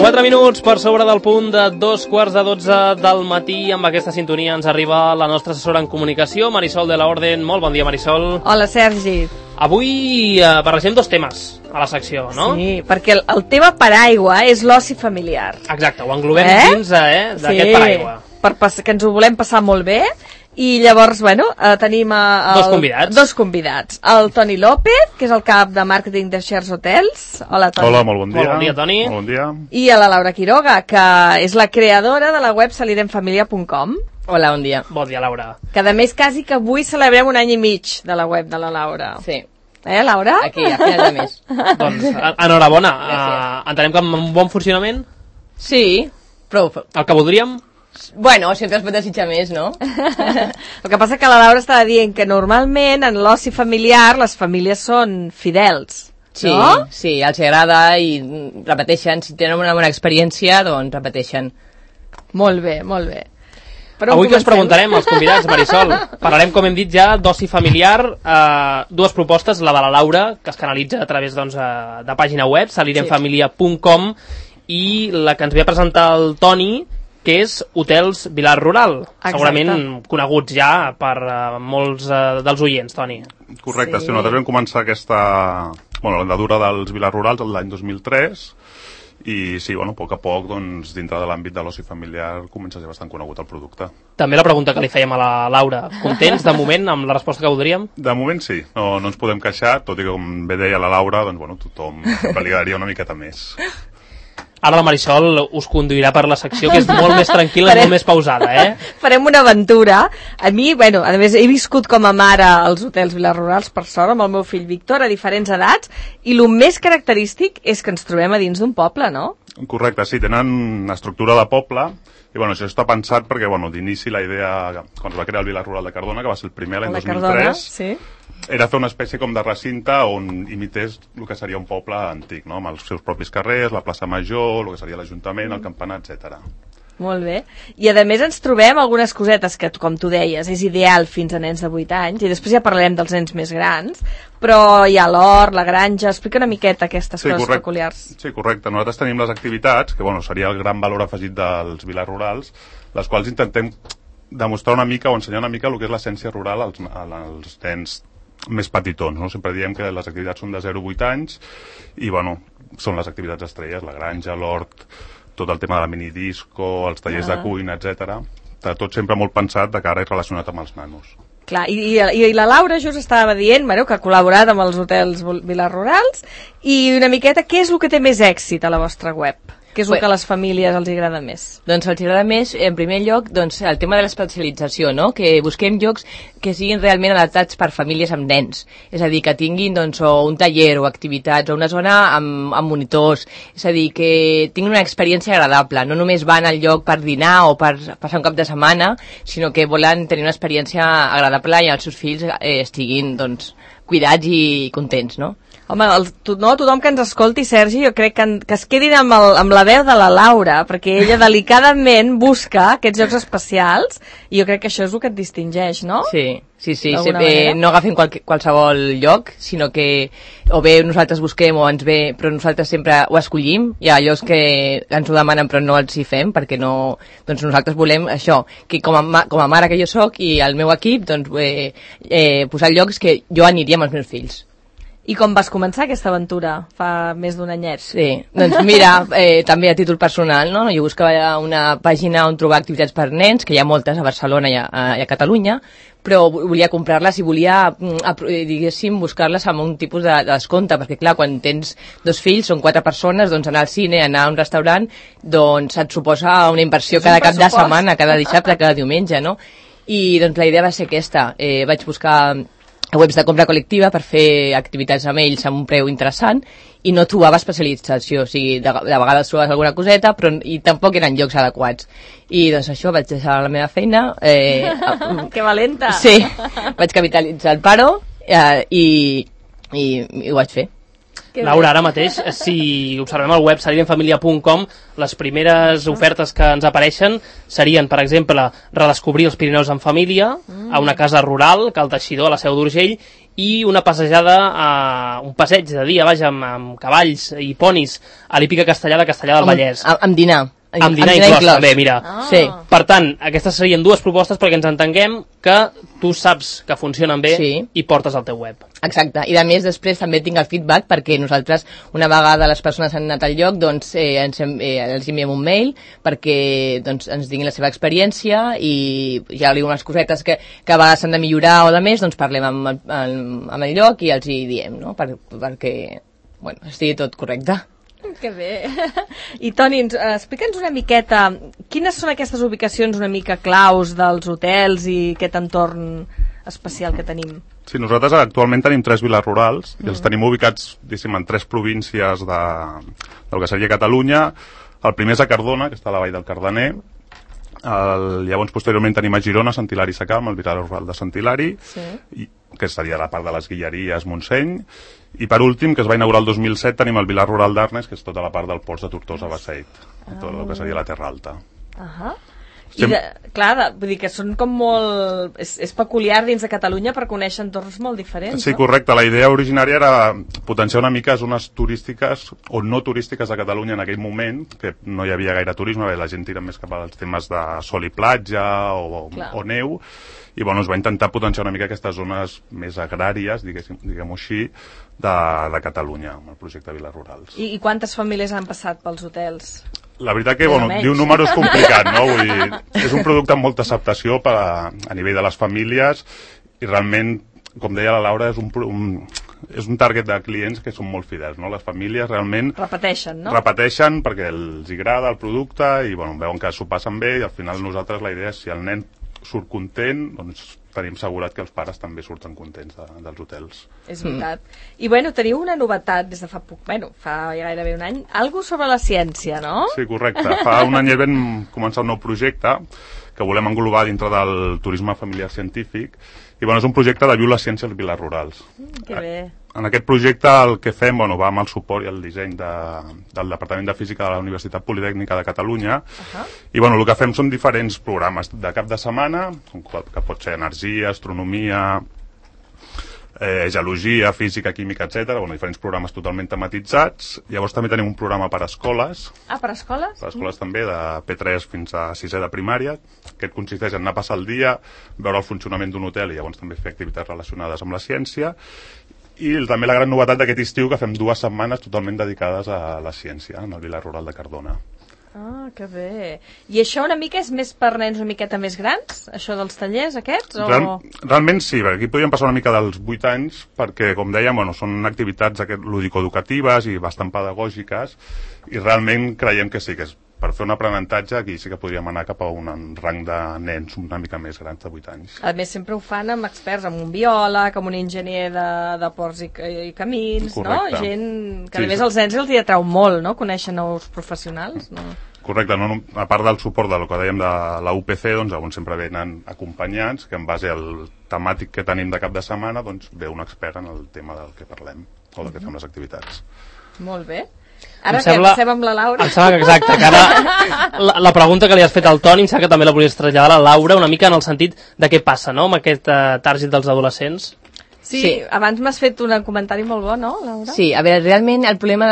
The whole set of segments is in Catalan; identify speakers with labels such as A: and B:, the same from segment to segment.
A: 4 minuts per sobre del punt de 2:15 del matí. Amb aquesta sintonia ens arriba la nostra assessora en comunicació, Marisol de la Orden. Molt bon dia, Marisol.
B: Hola, Sergi.
A: Avui barregem dos temes a la secció, no?
B: Sí, perquè el tema paraigua és l'oci familiar.
A: Exacte, ho englobem dins d'aquest paraigua.
B: Que ens ho volem passar molt bé. I llavors, tenim dos convidats. El Toni López, que és el cap de màrqueting de Shares Hotels. Hola, Toni.
C: Hola, molt bon dia.
A: Molt bon dia, Toni.
C: Molt bon dia.
B: I a la Laura Quiroga, que és la creadora de la web saliremfamilia.com.
D: Hola, bon dia.
A: Bon dia, Laura.
B: Que a més quasi que avui celebrem un any i mig de la web de la Laura.
D: Sí.
B: Laura?
D: Aquí, a final de mes.
A: Doncs, enhorabona. Entenem que amb un bon funcionament?
D: Sí, però...
A: El que voldríem?
D: Bueno, sempre es pot desitjar més, no?
B: El que passa que la Laura estava dient que normalment en l'oci familiar les famílies són fidels,
D: sí,
B: no?
D: Sí, els agrada i repeteixen. Si tenen una bona experiència, doncs repeteixen.
B: Molt bé, molt bé.
A: Avui que us preguntarem als convidats, Marisol, parlarem, com hem dit ja, d'oci familiar, dues propostes, la de la Laura, que es canalitza a través de pàgina web, saliremfamilia.com, i la que ens ve a presentar el Toni, que és Hotels Vilar Rural. Exacte. Segurament coneguts ja per molts dels oients, Toni.
C: Correcte, sí, nosaltres vam començar l'andadura dels Vilar Rurals l'any 2003, i sí, a poc a poc, doncs, dintre de l'àmbit de l'oci familiar comença a ser bastant conegut el producte.
A: També la pregunta que li fèiem a la Laura. Contents, de moment, amb la resposta que voldríem?
C: De moment sí, no ens podem queixar, tot i que, com bé deia la Laura, doncs, tothom sempre li agradaria una miqueta més.
A: Ara la Marisol us conduirà per la secció, que és molt més tranquil·la i molt més pausada,
B: Farem una aventura. A mi, a més, he viscut com a mare als hotels Vilar Rurals, per sort, amb el meu fill Víctor, a diferents edats, i el més característic és que ens trobem a dins d'un poble, no?
C: Correcte, sí, tenen una estructura de poble, i això està pensat perquè, d'inici la idea, quan es va crear el Vilar Rural de Cardona, que va ser el primer l'any 2003,
B: Cardona, sí,
C: era fer una espècie com de recinte on imités el que seria un poble antic, no? Amb els seus propis carrers, la plaça Major, el que seria l'Ajuntament, el campanar, etc.
B: Molt bé. I a més ens trobem algunes cosetes que, com tu deies, és ideal fins a nens de 8 anys, i després ja parlarem dels nens més grans, però hi ha l'hort, la granja... Explica una miqueta aquestes coses peculiars.
C: Sí, correcte. Nosaltres tenim les activitats, que seria el gran valor afegit dels Vilars Rurals, les quals intentem demostrar una mica o ensenyar una mica el que és l'essència rural als nens més petitons, no? Sempre diem que les activitats són de 0 a 8 anys i, són les activitats estrelles, la granja, l'hort, tot el tema de la minidisco, els tallers de cuina, etc. Tot sempre molt pensat de cara i relacionat amb els nanos.
B: Clar, i la Laura just estava dient que ha col·laborat amb els hotels Vilar Rurals, i una miqueta, què és el que té més èxit a la vostra web? Què és el que a les famílies els agrada més?
D: Doncs els agrada més, en primer lloc, el tema de l'especialització, no? Que busquem llocs que siguin realment adaptats per famílies amb nens. És a dir, que tinguin o un taller o activitats o una zona amb monitors. És a dir, que tinguin una experiència agradable. No només van al lloc per dinar o per passar un cap de setmana, sinó que volen tenir una experiència agradable i els seus fills estiguin cuidats i contents, no?
B: Home, tothom que ens escolti, Sergi, jo crec que es quedin amb la veu de la Laura, perquè ella delicadament busca aquests jocs especials, i jo crec que això és el que et distingeix, no?
D: Sí. No agafem qualsevol lloc, sinó que o bé nosaltres busquem o ens ve, però nosaltres sempre ho escollim. Hi ha llocs que ens ho demanen però no els hi fem, perquè no... Doncs nosaltres volem això, que com a mare que jo soc i el meu equip, posar llocs que jo aniria amb els meus fills.
B: I com vas començar aquesta aventura fa més d'un anyet?
D: Sí, doncs mira, també a títol personal, no? Jo buscava una pàgina on trobar activitats per nens, que hi ha moltes a Barcelona i a Catalunya, però volia comprar-les i volia, diguéssim, buscar-les amb un tipus de descompte, perquè clar, quan tens 2 fills, són 4 persones, doncs anar al cine, anar a un restaurant, doncs et suposa una inversió cada cap de setmana, cada dissabte, cada diumenge, no? I doncs la idea va ser aquesta, vaig buscar webs de compra col·lectiva per fer activitats amb ells amb un preu interessant i no trobava especialització, o sigui, de vegades trobaves alguna coseta però i tampoc eren llocs adequats i doncs això, vaig deixar la meva feina
B: Que valenta!
D: Sí, vaig capitalitzar el paro i ho vaig fer.
A: Laura, ara mateix, si observem el web saliremfamilia.com, les primeres ofertes que ens apareixen serien, per exemple, redescobrir els Pirineus en família, a una casa rural, Cal Teixidor, a la Seu d'Urgell, i una passejada, un passeig de dia, vaja, amb cavalls i ponis a l'hípica Castellà de Castellà del Vallès.
D: Amb dinar.
A: Amb dinar inclòs, també, mira.
D: Sí.
A: Per tant, aquestes serien dues propostes perquè ens entenguem que tu saps que funcionen bé i portes al teu web.
D: Exacte, i a més després també tinc el feedback perquè nosaltres, una vegada les persones han anat al lloc, doncs els enviem un mail perquè doncs, ens diguin la seva experiència i ja li diuen unes cosetes que a vegades s'han de millorar o de més, doncs parlem amb el lloc i els hi diem, no? Perquè estigui tot correcte.
B: Que bé. I Toni, explica'ns una miqueta quines són aquestes ubicacions una mica claus dels hotels i aquest entorn especial que tenim.
C: Sí, nosaltres actualment tenim 3 viles rurals i els tenim ubicats, diguéssim, en 3 províncies del que seria Catalunya. El primer és a Cardona, que està a la vall del Cardener. Llavors, posteriorment, tenim a Girona, Sant Hilari Sacalm, el vilar rural de Sant Hilari, que seria la part de les Guilleries, Montseny. I per últim, que es va inaugurar el 2007, tenim el vilar rural d'Arnes, que és tota la part del Ports de Tortosa, Basseit, tot el que seria la Terra Alta.
B: Clar, vull dir que són com molt... És peculiar dins de Catalunya per conèixer entorns molt diferents.
C: Sí, correcte. La idea originària era potenciar una mica zones turístiques o no turístiques de Catalunya en aquell moment, que no hi havia gaire turisme, la gent tira més cap als temes de sol i platja o neu, i es va intentar potenciar una mica aquestes zones més agràries, diguem-ho així, de Catalunya, amb el projecte Viles Rurals.
B: I quantes famílies han passat pels hotels?
C: La veritat que, dir un número és complicat, no? Vull dir, és un producte amb molta acceptació a nivell de les famílies i realment, com deia la Laura, és un target de clients que són molt fidels, no? Les famílies realment...
B: Repeteixen, no?
C: Repeteixen perquè els agrada el producte i, veuen que s'ho passen bé i al final nosaltres la idea és si el nen surt content, doncs tenim assegurat que els pares també surten contents dels hotels.
B: És veritat. I teniu una novetat des de fa poc, fa gairebé un any, algo sobre la ciència, no?
C: Sí, correcte. Fa un any vam començar un nou projecte que volem englobar dintre del turisme familiar científic i és un projecte de viu la ciència als viles rurals.
B: Que bé.
C: En aquest projecte el que fem va amb el suport i el disseny del Departament de Física de la Universitat Politècnica de Catalunya i el que fem són diferents programes de cap de setmana, que pot ser energia, astronomia, geologia, física, química, etc. Diferents programes totalment tematitzats. Llavors també tenim un programa per a escoles.
B: Ah, per a escoles?
C: Per a escoles també, de P3 fins a 6è de primària. Aquest consisteix en anar a passar el dia, veure el funcionament d'un hotel i llavors també fer activitats relacionades amb la ciència. I també la gran novetat d'aquest estiu que fem 2 setmanes totalment dedicades a la ciència, en el Vilar Rural de Cardona.
B: Ah, que bé. I això una mica és més per nens una miqueta més grans, això dels tallers aquests?
C: Realment sí, perquè aquí podríem passar una mica dels 8 anys, perquè, com dèiem, són activitats lúdico-educatives i bastant pedagògiques, i realment creiem que sí, que per fer un aprenentatge aquí sí que podríem anar cap a un rang de nens una mica més grans de 8 anys.
B: A més, sempre ho fan amb experts, amb un biòleg, amb un enginyer de ports i camins,
C: correcte.
B: No? Gent que a més als nens els hi atrau molt, no? Conèixer nous professionals, no?
C: Correcte, no? A part del suport del que dèiem de la UPC, on sempre venen acompanyants, que en base al temàtic que tenim de cap de setmana, ve un expert en el tema del que parlem, o del que fem les activitats.
B: Molt bé. Ara passem amb la Laura?
A: Em sembla que exacte, que ara la pregunta que li has fet al Toni em sembla que també la volies traslladar a la Laura una mica en el sentit de què passa, no?, amb aquest target dels adolescents.
B: Sí, abans m'has fet un comentari molt bo, no, Laura?
D: Sí, a veure, realment el problema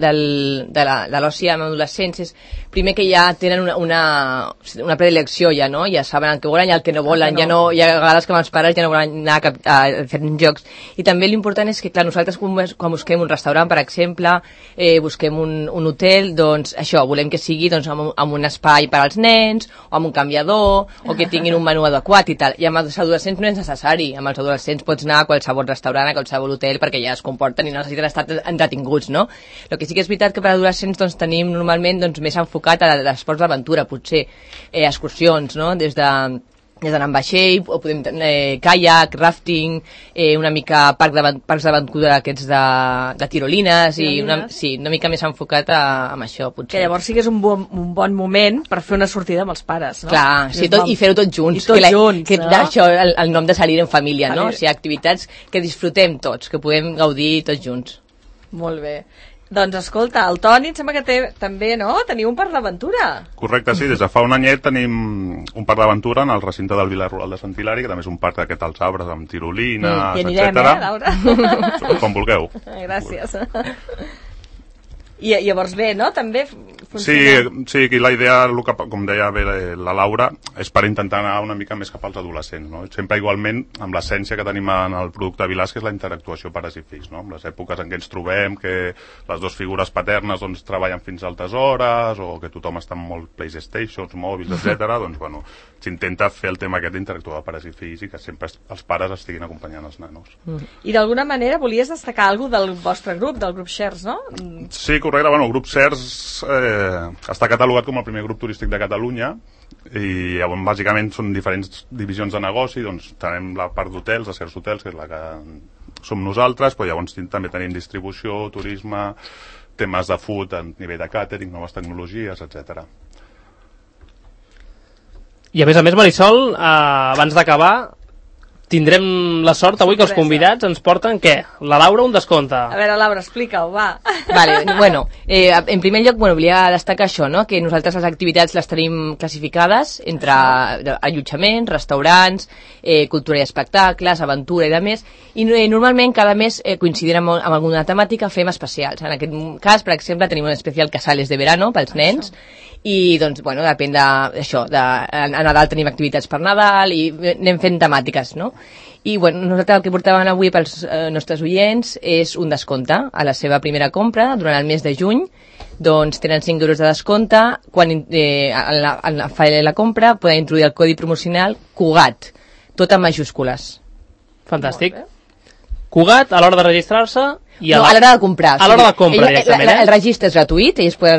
D: de l'oci amb adolescents és primer que ja tenen una predilecció ja, no? Ja saben el que volen i el que no volen, ja no, hi ha vegades que amb els pares ja no volen anar a fer jocs. I també l'important és que, clar, nosaltres quan busquem un restaurant, per exemple, busquem un hotel, doncs això, volem que sigui amb un espai per als nens, o amb un canviador, o que tinguin un menú adequat i tal. I amb els adolescents no és necessari. Amb els adolescents pots anar a qualsevol restaurant, a qualsevol hotel, perquè ja es comporten i no necessiten estar entretinguts, no? El que sí que és veritat que per adolescents tenim normalment més enfocat a l'esports d'aventura, potser excursions, no? Des d'anar amb vaixell, o podem tenir kayak, rafting, una mica parcs d'aventura aquests de tirolines, i una mica més enfocat amb això, potser.
B: Que llavors sigués un bon moment per fer una sortida amb els pares, no?
D: Clar, sí, i fer-ho tots junts.
B: No?
D: Això, el nom de salir en família, no? O sigui, activitats que disfrutem tots, que podem gaudir tots junts.
B: Molt bé. Doncs escolta, el Toni em sembla que també, no? Teniu un parc d'aventura.
C: Correcte, sí. Des de fa un anyet tenim un parc d'aventura en el recinte del Vilar Rural de Sant Hilari, que també és un parc d'aquest als arbres, amb tirolines,
B: I anirem, Laura?
C: Com vulgueu.
B: Gràcies. I llavors bé, no? També
C: funciona. Sí, la idea, com deia bé la Laura, és per intentar anar una mica més cap als adolescents, no? Sempre igualment amb l'essència que tenim en el producte Vilàs, que és la interactuació pares i fills, no? Amb les èpoques en què ens trobem, que les dues figures paternes doncs, treballen fins a altes hores, o que tothom està amb molt PlayStations, mòbils, etc. Doncs, bueno, s'intenta fer el tema aquest d'interactuar pares i fills i que sempre els pares estiguin acompanyant els nanos.
B: I d'alguna manera volies destacar alguna cosa del vostre grup, del grup Shares, no?
C: Sí, correcte. Bueno, el grup Shares està catalogat com el primer grup turístic de Catalunya i bàsicament són diferents divisions de negoci, doncs tenim la part d'hotels, de certs hotels, que és la que som nosaltres, però llavors també tenim distribució, turisme, temes de food a nivell de càtering, noves tecnologies, etc.
A: I a més, Marisol, abans d'acabar, tindrem la sort avui que els convidats ens porten, què? La Laura un descompte.
B: A veure, Laura, explica-ho, va.
D: Vale, bueno, en primer lloc, volia destacar això, no? Que nosaltres les activitats les tenim classificades entre allotjaments, restaurants, cultura i espectacles, aventura i de més, i normalment cada mes coincidint amb alguna temàtica fem especials. En aquest cas, per exemple, tenim un especial Casales de Verano pels nens, i doncs, bueno, depèn d'això, a Nadal tenim activitats per Nadal i anem fent temàtiques, no? I bueno, nosaltres el que portàvem avui pels nostres oients és un descompte a la seva primera compra durant el mes de juny. Doncs tenen 5 euros de descompte. Quan en la compra poden introduir el codi promocional CUGAT, tot en majúscules.
A: Fantàstic. CUGAT a l'hora de registrar-se i
D: a l'hora de comprar.
A: A l'hora de compra, directament,
D: El registre és gratuït, ells poden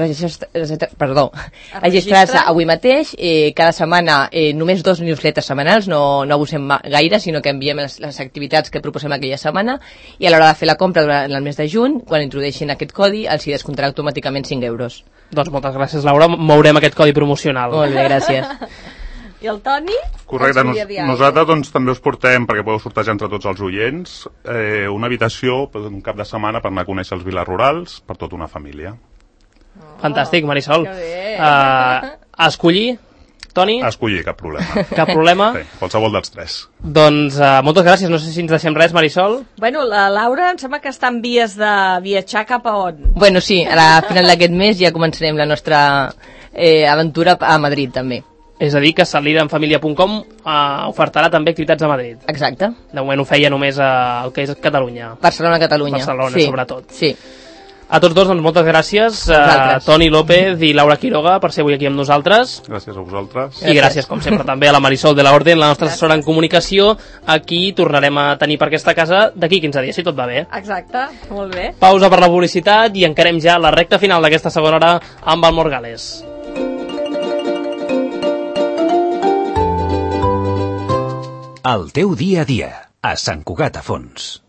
D: registrar-se avui mateix. Cada setmana, només 2 newsletters setmanals, no abusem gaire, sinó que enviem les activitats que proposem aquella setmana, i a l'hora de fer la compra durant el mes de juny, quan introdueixin aquest codi, els hi descomptarà automàticament 5 euros.
A: Doncs moltes gràcies, Laura. Mourem aquest codi promocional.
D: Molt bé, gràcies.
B: I el Toni?
C: Correcte, nosaltres doncs, també us portem, perquè podeu sortejar entre tots els oients, una habitació un cap de setmana per anar a conèixer els vilars rurals per tota una família.
A: Fantàstic, Marisol.
B: Que bé.
A: Escollir, Toni?
C: Escollir, cap problema.
A: Cap problema?
C: Sí, qualsevol dels tres.
A: Doncs moltes gràcies, no sé si ens deixem res, Marisol.
B: Bueno, la Laura em sembla que està en vies de viatjar cap a on?
D: Bueno, sí, a final d'aquest mes ja començarem la nostra aventura a Madrid, també.
A: És a dir, que salirenfamilia.com ofertarà també activitats a Madrid.
D: Exacte.
A: De moment ho feia només al que és Catalunya.
D: Barcelona, Catalunya.
A: Barcelona,
D: sí.
A: Sobretot.
D: Sí.
A: A tots dos, doncs, moltes gràcies, Toni López i Laura Quiroga, per ser avui aquí amb nosaltres.
C: Gràcies a vosaltres.
A: I gràcies, com sempre, també a la Marisol de la Orden, la nostra assessora en comunicació. Aquí tornarem a tenir per aquesta casa d'aquí 15 dies, si tot va bé.
B: Exacte, molt bé.
A: Pausa per la publicitat i encarem ja la recta final d'aquesta segona hora amb el Morgales.
E: El teu dia a dia, a Sant Cugat a Fons.